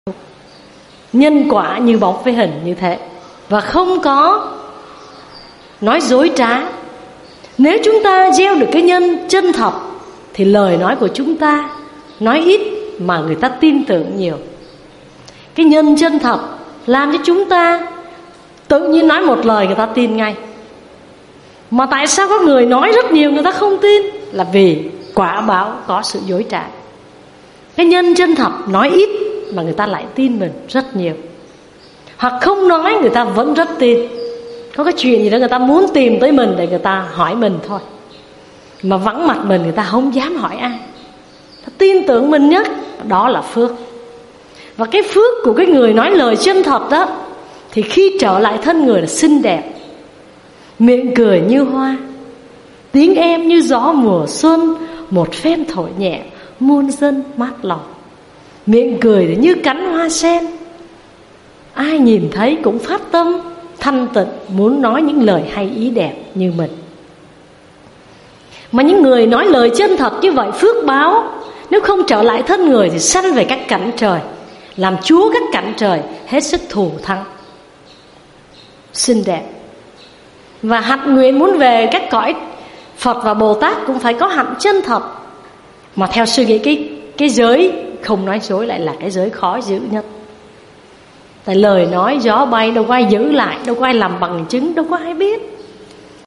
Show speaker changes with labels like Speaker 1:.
Speaker 1: nhân quả như bóng với hình như thế, và không có nói dối trá. Nếu chúng ta gieo được cái nhân chân thật thì lời nói của chúng ta nói ít mà người ta tin tưởng nhiều. Cái nhân chân thật làm cho chúng ta tự nhiên nói một lời người ta tin ngay. Mà tại sao có người nói rất nhiều người ta không tin? Là vì quả báo có sự dối trá. Cái nhân chân thật nói ít mà người ta lại tin mình rất nhiều, hoặc không nói người ta vẫn rất tin. Có cái chuyện gì đó người ta muốn tìm tới mình để người ta hỏi mình thôi, mà vắng mặt mình người ta không dám hỏi ai. Ta tin tưởng mình nhất, đó là phước. Và cái phước của cái người nói lời chân thật đó, thì khi trở lại thân người là xinh đẹp, miệng cười như hoa, tiếng em như gió mùa xuân, một phen thổi nhẹ muôn dân mát lòng. Miệng cười như cánh hoa sen, ai nhìn thấy cũng phát tâm thanh tịnh, muốn nói những lời hay ý đẹp như mình. Mà những người nói lời chân thật như vậy, phước báo nếu không trở lại thân người thì sanh về các cảnh trời, làm chúa các cảnh trời, hết sức thù thắng, xinh đẹp. Và hạnh nguyện muốn về các cõi Phật và Bồ Tát cũng phải có hạnh chân thật. Mà theo suy nghĩ cái giới không nói dối lại là cái giới khó giữ nhất. Tại lời nói gió bay, đâu có ai giữ lại, đâu có ai làm bằng chứng, đâu có ai biết.